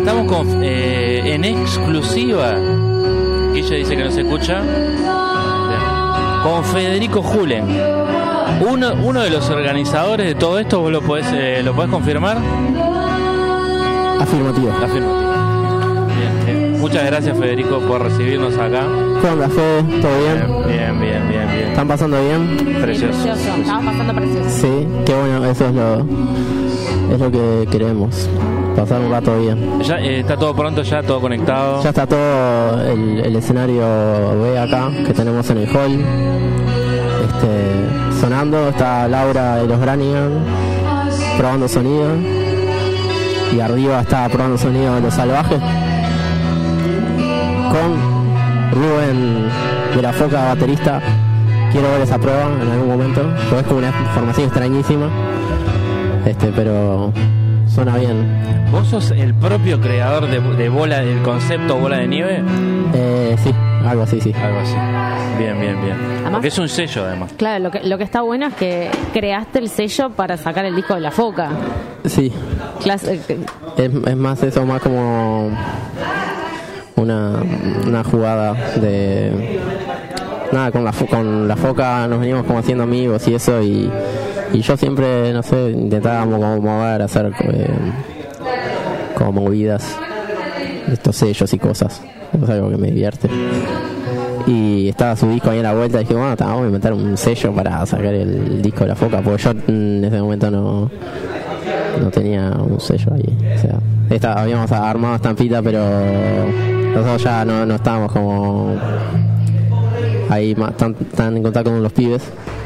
estamos en exclusiva. Ella dice que no se escucha. Con Federico Julen, uno de los organizadores de todo esto. ¿Vos lo podés confirmar? Afirmativo. Bien. Muchas gracias, Federico, por recibirnos acá. ¿Cómo andas, Fede? ¿Todo bien? Bien. ¿Están pasando bien? Precioso. Estamos pasando precioso. Sí, qué bueno, eso es lo que queremos. Pasar un rato bien. Ya está todo pronto, ya todo conectado. Ya está todo el escenario B acá que tenemos en el hall. Sonando, está Laura de los Granigan probando sonido. Y arriba está probando sonido de Los Salvajes. Con Rubén de la Foca, baterista. Quiero ver esa prueba en algún momento. Porque es como una formación extrañísima. Pero suena bien. ¿Vos sos el propio creador de bola, del concepto bola de nieve? Sí, algo así, sí. Algo así. Bien. Además, porque es un sello, además. Claro, lo que está bueno es que creaste el sello para sacar el disco de La Foca. Sí. Es más eso, más como una jugada de... Nada, con la Foca nos venimos como haciendo amigos y eso, y yo siempre, no sé, intentábamos como mover, hacer como movidas de estos sellos y cosas. Es algo que me divierte. Y estaba su disco ahí en la vuelta y dije, bueno, vamos a inventar un sello para sacar el disco de La Foca, porque yo en ese momento no tenía un sello ahí. O sea, habíamos armado estampita, pero nosotros ya no estábamos como ahí tan en contacto con los pibes.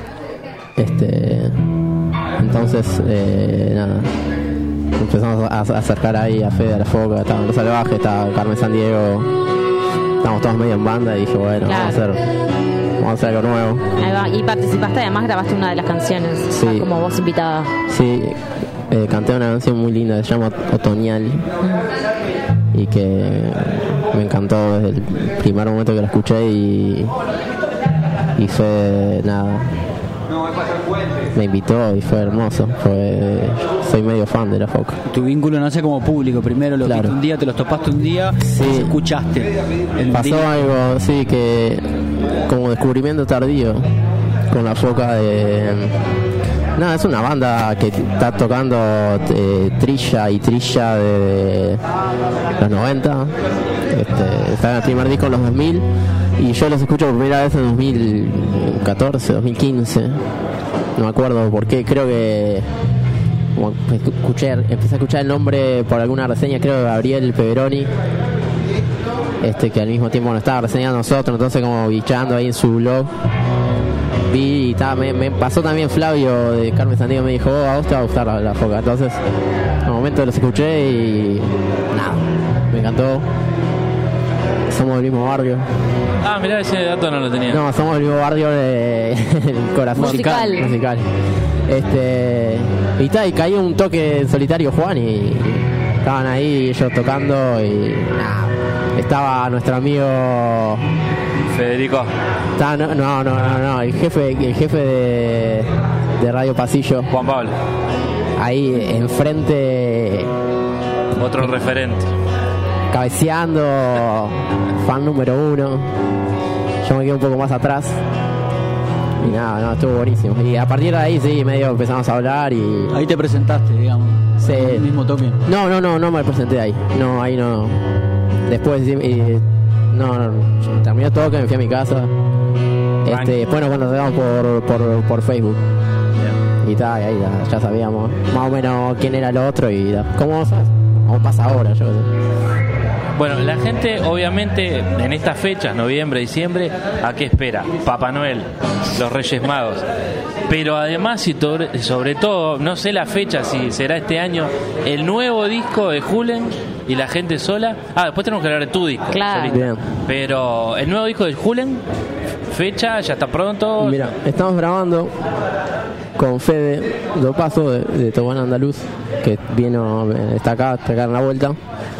Entonces, nada, empezamos a acercar ahí a Fede, a La Foca, estaban Los Salvajes, estaba Carmen Sandiego, estábamos todos medio en banda y dije, bueno, claro, vamos a hacer algo nuevo. Ahí va. Y participaste, además grabaste una de las canciones, sí, como voz invitada. Sí, canté una canción muy linda, se llama Otoñal, y que me encantó desde el primer momento que la escuché y fue nada, me invitó y fue hermoso. Soy medio fan de La Foca. Tu vínculo nace como público. Primero lo viste un día, te los topaste un día, sí, y escuchaste. Pasó algo, sí, que como descubrimiento tardío con La Foca de... Nada, es una banda que está tocando trilla de los 90. Está en el primer disco en los 2000 y yo los escucho por primera vez en 2014, 2015. No me acuerdo por qué, creo que empecé a escuchar el nombre por alguna reseña, creo de Gabriel Peveroni, que al mismo tiempo nos estaba reseñando a nosotros, entonces como bichando ahí en su blog. Vi y me pasó también Flavio de Carmen Sandiego, me dijo, a vos te va a gustar la Foca. Entonces, en un momento los escuché y nada, me encantó. Somos del mismo barrio. Ah, mirá, ese dato no lo tenía. No, somos del mismo barrio del corazón musical. Y cayó un toque en Solitario Juan y estaban ahí ellos tocando y nada. Estaba nuestro amigo Federico. No, el jefe de Radio Pasillo, Juan Pablo. Ahí enfrente. Otro referente. Cabeceando, fan número 1. Yo me quedé un poco más atrás. Y nada, estuvo buenísimo. Y a partir de ahí sí, medio empezamos a hablar y... Ahí te presentaste, digamos. Sí. El mismo toque. No me presenté ahí. No, ahí no. Después terminó todo que me fui a mi casa. Después nos contactamos por Facebook. Y tal, ahí ya sabíamos más o menos quién era el otro y cómo pasa ahora, yo qué sé. Bueno, la gente obviamente en estas fechas, noviembre, diciembre, ¿a qué espera? Papá Noel, los Reyes Magos. Pero además y sobre todo, no sé la fecha, si será este año, el nuevo disco de Julen y La Gente Sola. Después tenemos que hablar de tu disco. Claro. Bien. Pero el nuevo disco de Julen, fecha, ya está pronto. Mira, estamos grabando con Fede Dopazo de Tobán Andaluz, que está acá en la vuelta.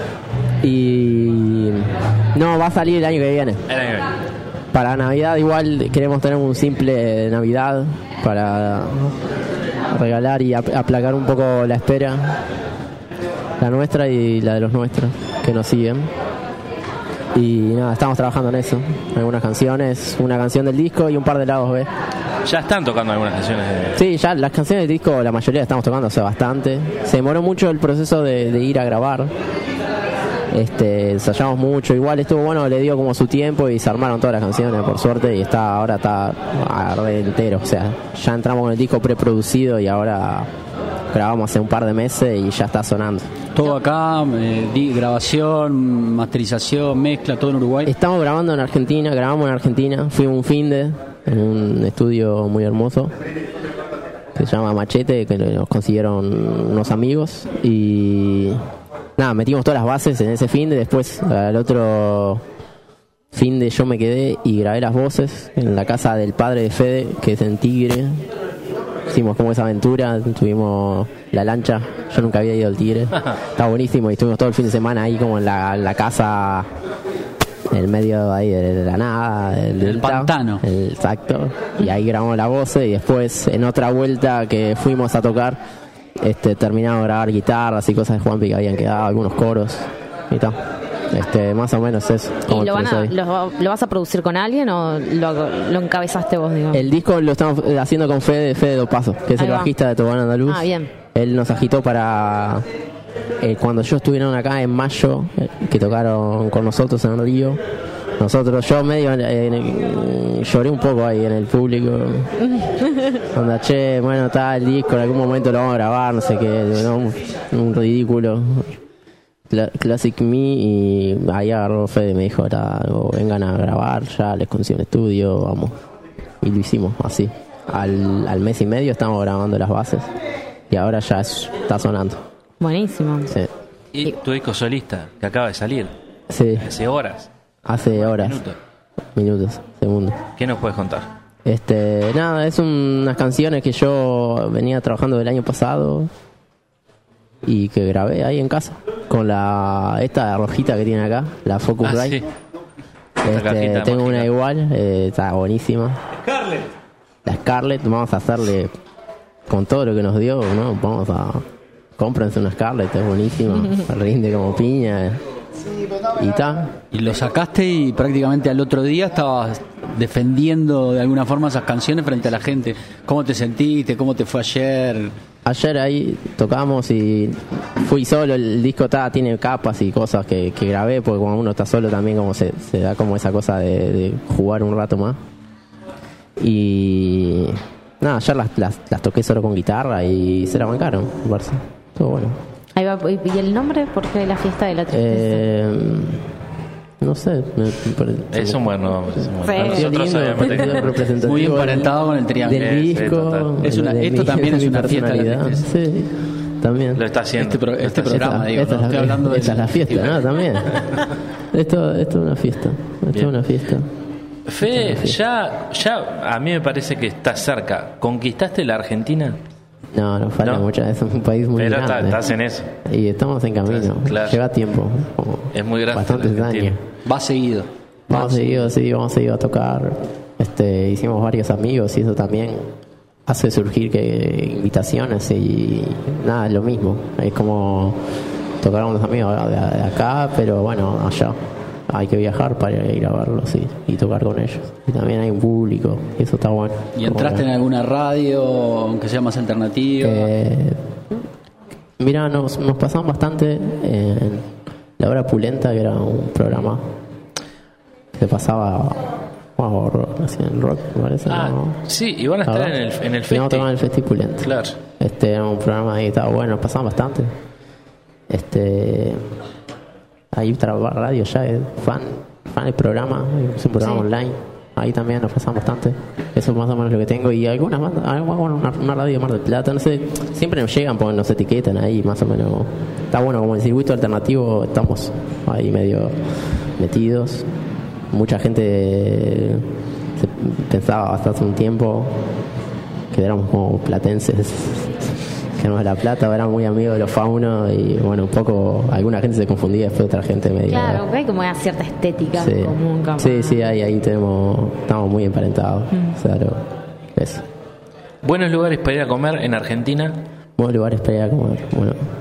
Y no, va a salir el año que viene. El año que viene. Para Navidad igual queremos tener un simple de Navidad para regalar y aplacar un poco la espera. La nuestra y la de los nuestros, que nos siguen. Y nada, estamos trabajando en eso. Algunas canciones, una canción del disco y un par de lados B. Ya están tocando algunas canciones de... Sí, ya las canciones del disco, la mayoría estamos tocando hace bastante. Se demoró mucho el proceso de ir a grabar. Ensayamos mucho, igual estuvo bueno, le dio como su tiempo y se armaron todas las canciones, por suerte, y ahora está entero. O sea, ya entramos con el disco preproducido y ahora grabamos hace un par de meses y ya está sonando. Todo acá, grabación, masterización, mezcla, todo en Uruguay. Estamos grabando en Argentina, grabamos en Argentina, fuimos un finde en un estudio muy hermoso que se llama Machete, que nos consiguieron unos amigos, y nada, metimos todas las bases en ese finde. Después al otro finde yo me quedé y grabé las voces en la casa del padre de Fede, que es en Tigre. Hicimos como esa aventura, tuvimos la lancha, yo nunca había ido al Tigre, está buenísimo, y estuvimos todo el fin de semana ahí como en la casa, en el medio ahí de la nada, del pantano. Exacto, y ahí grabamos las voces, y después en otra vuelta que fuimos a tocar, terminamos de grabar guitarras y cosas de Juanpi que habían quedado, algunos coros y tal. Más o menos eso. ¿Y lo vas a producir con alguien o lo encabezaste vos, digamos? El disco lo estamos haciendo con Fede Dopazo, que es el bajista de Tobán Andaluz. Ah, bien. Él nos agitó para cuando yo estuvieron acá en mayo, que tocaron con nosotros en Río. Yo medio lloré un poco ahí en el público. Onda, bueno, está el disco, en algún momento lo vamos a grabar, no sé qué, ¿no? Un ridículo. Classic Me, y ahí agarró Fede y me dijo, vengan a grabar, ya les consigo un estudio, vamos. Y lo hicimos así. Al mes y medio estamos grabando las bases y ahora ya está sonando. Buenísimo. Sí. ¿Y tu disco solista que acaba de salir? Sí. Hace horas. Minutos, segundos. ¿Qué nos puedes contar? Nada, es unas canciones que yo venía trabajando del año pasado y que grabé ahí en casa con esta rojita que tiene acá, la Focus Rite. Sí. Tengo una igual, está buenísima. La Scarlett, vamos a hacerle con todo lo que nos dio, ¿no? Cómprense una Scarlett, es buenísima, rinde como piña. Y está. Y lo sacaste y prácticamente al otro día estabas defendiendo de alguna forma esas canciones frente a la gente. ¿Cómo te sentiste? ¿Cómo te fue ayer? Ayer ahí tocamos y fui solo. El disco tiene capas y cosas que grabé, porque cuando uno está solo también como se da como esa cosa de jugar un rato más. Y nada, ayer las toqué solo con guitarra y se la bancaron, me parece. Todo bueno. Ahí va. ¿Y el nombre? ¿Por qué la fiesta de la tristeza? No sé. Es un buen nombre. Nosotros sabemos muy emparentado con el triángulo. Del disco. Esto también es una fiesta de la tristeza. Sí, también. Lo está haciendo. Este programa, digo, no estoy hablando de esta es la fiesta, ¿no? También. Esto es una fiesta. Esto es una fiesta. Fede, ya a mí me parece que estás cerca. ¿Conquistaste la Argentina? No, falta mucho, es un país muy grande. Pero estás en eso. Y estamos en camino, claro. Lleva tiempo. Es muy grande. Bastantes años. Va seguido. Vamos seguido a tocar. Hicimos varios amigos y eso también hace surgir invitaciones y nada, es lo mismo. Es como tocar con unos amigos de acá, pero bueno, allá. Hay que viajar para ir a verlos y tocar con ellos. Y también hay un público, y eso está bueno. ¿Y entraste en alguna radio, aunque sea más alternativa? Mira, nos pasamos bastante en La Hora Pulenta, que era un programa que se pasaba así en rock, me parece. ¿No? Sí, y van a estar en el festi. No, tocaban el Festi Pulenta. Claro. Era un programa ahí que estaba bueno, nos pasamos bastante. Hay otra radio ya, fan del programa, es un programa online, ahí también nos pasamos bastante, eso es más o menos lo que tengo. Y algunas bandas, una radio de Mar del Plata, no sé, siempre nos llegan porque nos etiquetan ahí, más o menos, está bueno, como el circuito alternativo estamos ahí medio metidos. Mucha gente pensaba hasta hace un tiempo que éramos como platenses, que éramos de La Plata, eran muy amigos de los faunos y bueno, un poco, alguna gente se confundía, después otra gente medio... Claro, hay como una cierta estética común. Sí, ahí estamos muy emparentados, claro, eso. ¿Buenos lugares para ir a comer en Argentina? Buenos lugares para ir a comer, bueno,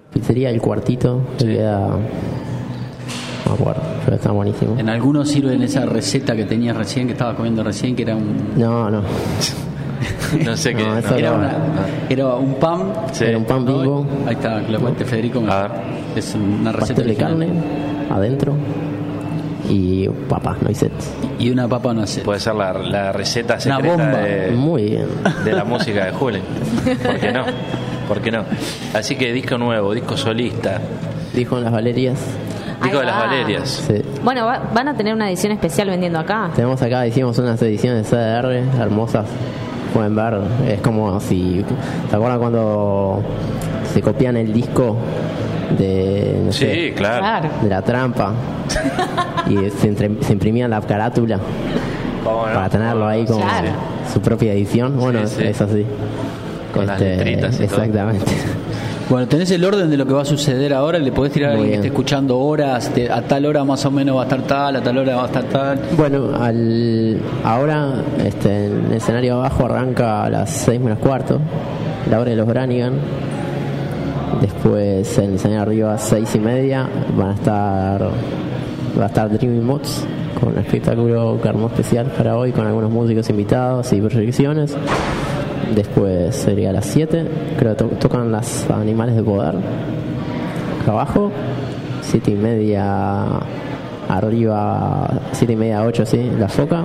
pizzería El Cuartito, que Sí. queda, no me acuerdo, pero está buenísimo. En algunos sirven esa receta que tenías recién, que estaba comiendo recién, que era un... No, No sé qué. No, eso Era, no. era un pan. Sí. Era un pan ¿no? Bimbo, Ahí está, que lo cuente Federico. A ver. Es una receta pastel de original. carne adentro y papas noisettes. Y una papa no sé. Puede ser la receta Una secreta bomba. Muy bien. de la música de Juli. ¿Por qué no? ¿Por qué no? Así que disco nuevo, disco solista, Dijo en las Valerias. disco Ahí de las va. Valerias. Sí. Bueno, van a tener una edición especial vendiendo acá. Tenemos acá, hicimos unas ediciones de CDR hermosas. Pueden ver, es como si. ¿Te acuerdas cuando se copian el disco de. No sé, Sí, claro. de La Trampa? Y se imprimían la carátula ¿Cómo no? para tenerlo ahí como Claro. su propia edición. Bueno, sí. es así. Con las letritas y todo. exactamente. Bueno, tenés el orden de lo que va a suceder ahora. Le podés tirar a Muy alguien que bien. esté escuchando horas. A tal hora más o menos va a estar tal, a tal hora va a estar tal. Bueno, ahora en el escenario abajo arranca a las 6 menos cuarto, la hora de los Branigan. Después en el escenario arriba a 6:30 va a estar Dreamy Mods con un espectáculo que armó especial para hoy con algunos músicos invitados y proyecciones. Después sería a las 7, creo que tocan las Animales de Poder acá abajo, 7:30 arriba, 7:30 8, sí, La Foca.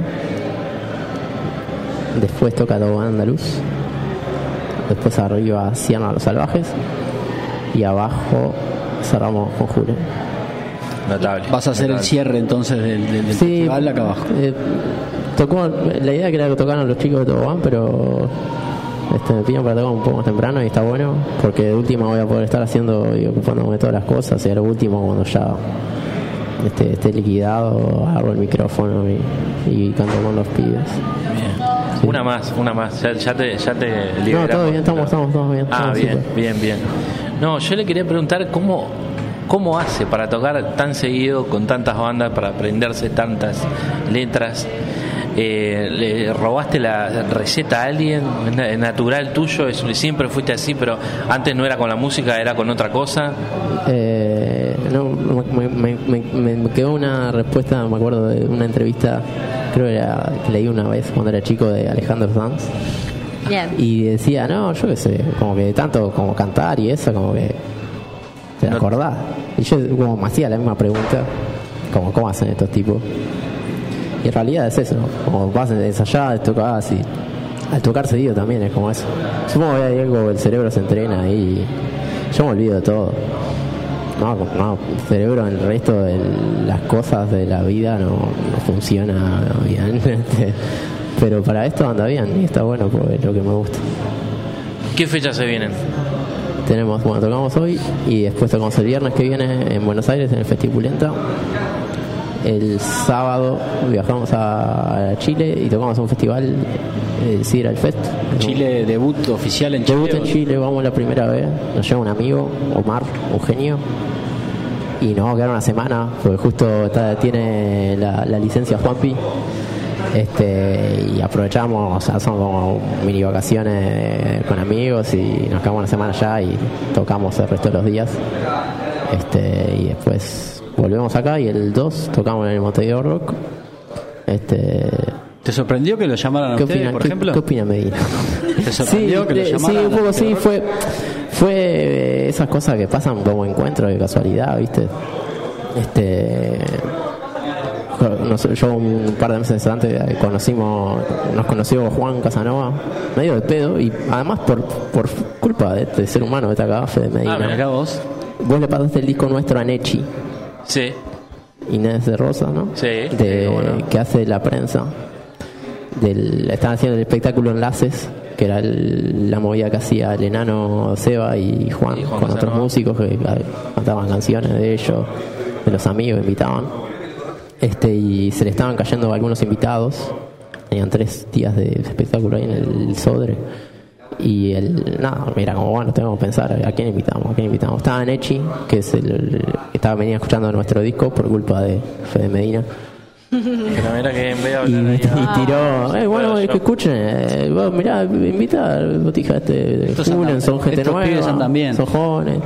Después toca Tobogán Andaluz. Después arriba Cierna Los Salvajes. Y abajo cerramos con Julio. Notable. Vas a hacer el notable. cierre entonces del Sí, festival acá abajo. la idea que era que tocaran los chicos de Tobogán, pero me pidieron para tocar un poco más temprano y está bueno, porque de última voy a poder estar haciendo y ocupándome de todas las cosas, y a lo último cuando ya esté liquidado hago el micrófono y canto con los pibes. Sí. Una más. Ya te No, liberamos. todo bien, estamos bien. Ah, estamos bien, súper. bien. No, yo le quería preguntar cómo hace para tocar tan seguido con tantas bandas, para aprenderse tantas letras. ¿Le robaste la receta a alguien? ¿Es natural tuyo? ¿Siempre fuiste así, pero antes no era con la música, era con otra cosa? No, me quedó una respuesta, me acuerdo de una entrevista, creo que leí una vez cuando era chico, de Alejandro Sanz, Bien. y decía, no, yo qué sé, como que tanto como cantar y eso, como que te No- acordás. Y yo como me hacía la misma pregunta, como cómo hacen estos tipos. Y en realidad es eso, como vas a ensayar, tocas, y al tocar seguido también es como eso. Supongo que hay algo, el cerebro se entrena y yo me olvido de todo. No, el cerebro en el resto de las cosas de la vida no funciona bien. Pero para esto anda bien y está bueno porque es lo que me gusta. ¿Qué fechas se vienen? Tocamos hoy y después tocamos el viernes que viene en Buenos Aires en el Festipulenta. El sábado viajamos a Chile y tocamos un festival, Sidral Fest. Chile, debut oficial en Chile. Debut en Chile, vamos la primera vez. Nos lleva un amigo, Omar, un genio. Y nos vamos a quedar una semana, porque justo tiene la licencia Juanpi. Y aprovechamos, o sea, son como mini vacaciones con amigos y nos quedamos una semana allá y tocamos el resto de los días. Y después volvemos acá y el 2 tocamos en el Montevideo Rock. ¿Te sorprendió que lo llamaran a ¿Qué ustedes, opinan? por ¿Qué ejemplo? opina Medina? ¿Te sorprendió que lo llamaran? Sí, un poco a- sí, fue esas cosas que pasan como encuentros de casualidad, ¿viste? Yo un par de meses antes nos conoció Juan Casanova, medio de pedo, y además por culpa de este ser humano que está acá, Fede Medina. Mirá vos. Vos le pasaste el disco nuestro a Nechi, Sí. Inés de Rosa, ¿no? Sí, bueno. Que hace la prensa. Estaban haciendo el espectáculo Enlaces, que era la movida que hacía el enano Seba y Juan con Casanova. otros músicos que cantaban canciones de ellos, de los amigos que invitaban. Y se le estaban cayendo algunos invitados. Tenían 3 días de espectáculo ahí en el Sodre. Y era como, bueno, tenemos que pensar a quién invitamos. Estaba Nechi, que es que venía escuchando nuestro disco por culpa de Fede Medina. Mira que en vez de Y, hablar ahí, tiró, bueno, que escuchen, vos mirá, invita, botija Estos Funen, andan- son gente estos nueva, pibes andan bien. son jóvenes.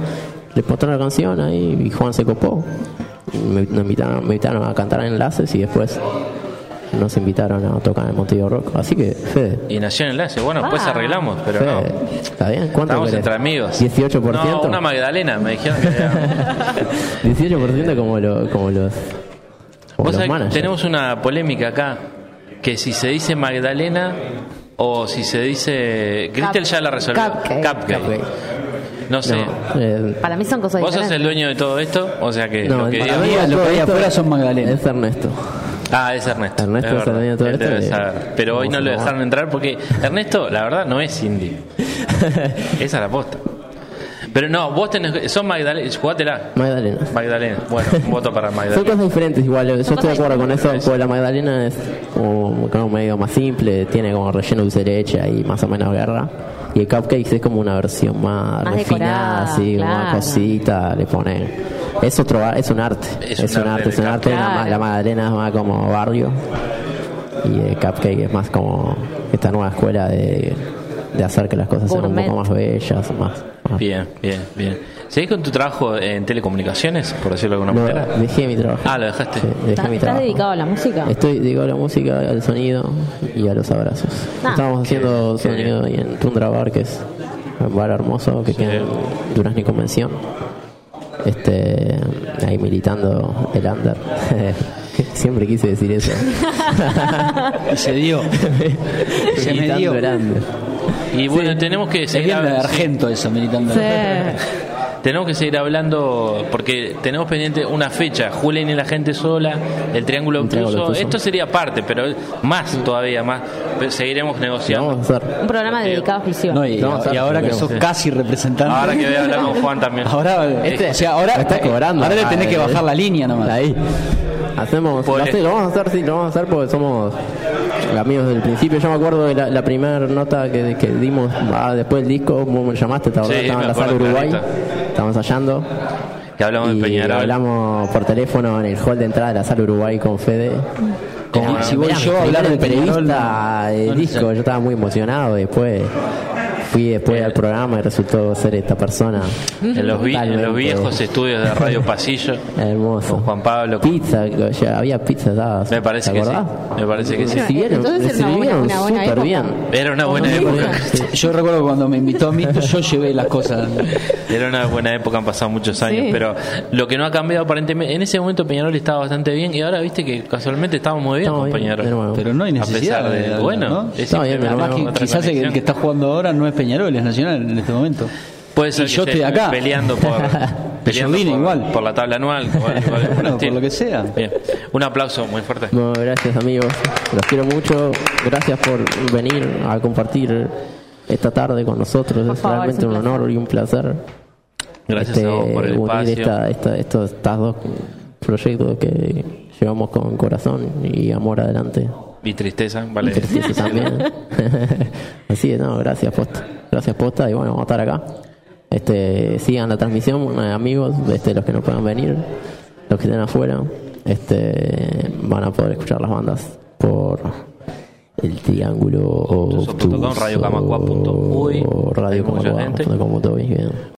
les mostré la canción ahí y Juan se copó. Me invitaron a cantar en Enlaces y después nos invitaron a tocar en el Montevideo Rock. Así que, Fede. Y nació en Enlace. Bueno, después arreglamos, pero Fede, no. ¿está bien? ¿Cuánto Estamos querés? entre amigos. ¿18%? No, una Magdalena, me dijeron que era. 18% como los Vos sabés que managers. tenemos una polémica acá, que si se dice Magdalena o si se dice... Gristel ya la resolvió. Cupcake. No sé. Para mí son cosas Vos sos diferentes. el dueño de todo esto, o sea que... No, lo que para digo- mí lo que todo hay esto afuera son Magdalena. Es Ernesto. Ah, es Ernesto. Ernesto es el dueño de todo Él esto debe y- saber. Pero hoy no vamos lo a dejaron entrar porque Ernesto, la verdad, no es indie. Esa es la posta. Pero no, vos tenés... Son Magdalena... Jugátela. Magdalena. Magdalena. Bueno, un voto para Son Magdalena. cosas diferentes igual, yo estoy de acuerdo con eso, diferentes. porque la Magdalena es como medio más simple, tiene como relleno dulce de leche y más o menos guerra. Y el cupcake es como una versión más Más refinada, decorada, así, como una claro. cosita, le pone... Es un arte, Es un arte del cupcake. la Magdalena es más como barrio y el cupcake es más como esta nueva escuela de hacer que las cosas sean un Gourmet. poco más bellas, más... Bien. ¿Seguís con tu trabajo en telecomunicaciones, por decirlo de alguna No, manera? dejé mi trabajo. Ah, lo dejaste. Sí, dejé ¿Estás mi trabajo. dedicado a la música? Estoy dedicado a la música, al sonido y a los abrazos. Ah. Estábamos haciendo qué sonido ahí en Tundra Bar, que es un bar hermoso que queda en Durazno y Convención. Ahí militando el under. Siempre quise decir eso. Y se dio. Se me Militando dio. el under. Y bueno, tenemos que Es seguir bien de hablando- Argento eso, militando. Sí. Tenemos que seguir hablando porque tenemos pendiente una fecha, Julen y la gente sola, el Triángulo El Triángulo Obtuso. Obtuso. Esto sería parte, pero más todavía más. Pero seguiremos ¿Qué negociando. vamos a hacer? Un programa dedicado a exclusivo. No, y Vamos a ver, ahora que sí. sos casi representante. Ahora que voy a hablar con Juan también. Ahora, o sea, ahora me está cobrando. Ahora le tenés que bajar la línea nomás. Ahí. Hacemos, Pues- lo vamos a hacer, sí, lo vamos a hacer porque somos amigos desde el principio. Yo me acuerdo de la primera nota que dimos después del disco, vos me llamaste, Sí, estaba me en la sala acuerdo Uruguay, clarito. estábamos ensayando Que hablamos de y Peñarol. hablamos por teléfono en el hall de entrada de la sala Uruguay con Fede. Como si voy Mirá, yo a mi hablar de primera Peñarol, entrevista no, del no disco, sé. yo estaba muy emocionado. Después fui al programa y resultó ser esta persona en los totalmente viejos estudios de Radio Pasillo. hermoso. Con Juan Pablo. Pizza, ya había pizza dadas. Me parece ¿te que sí. acordás? Me parece que sí. Recibieron, Entonces era una recibieron buena súper época. bien. Era una buena Sí. época. Yo recuerdo cuando me invitó a mí, yo llevé las cosas. Era una buena época, han pasado muchos años, Sí. pero lo que no ha cambiado aparentemente, en ese momento Peñarol estaba bastante bien y ahora viste que casualmente estábamos muy bien Estamos con bien, de Peñarol. nuevo. Pero no hay A necesidad. pesar de, bueno, ¿no? es Está bien, simplemente pero Además, otra quizás el conexión. que está jugando ahora no es Peñarol, es Nacional en este momento. Puede ser y que yo esté estoy acá. peleando Pellolini igual. por la tabla anual, Bueno, por lo que sea. Bien. Un aplauso muy fuerte. No, gracias amigos, los quiero mucho. Gracias por venir a compartir esta tarde con nosotros. Por Es favor, realmente es un un placer. honor y un placer. Gracias a vos por el unir espacio. estas dos proyectos que llevamos con corazón y amor adelante. Y tristeza, vale. Y tristeza también. Así es, no, gracias posta. Gracias posta y bueno, vamos a estar acá. Sigan la transmisión, amigos, los que no puedan venir, los que estén afuera, van a poder escuchar las bandas por el Triángulo Obtuso.com, radiocamacua.uy. Hay mucha gente. radiocamacua.com.uy, bien.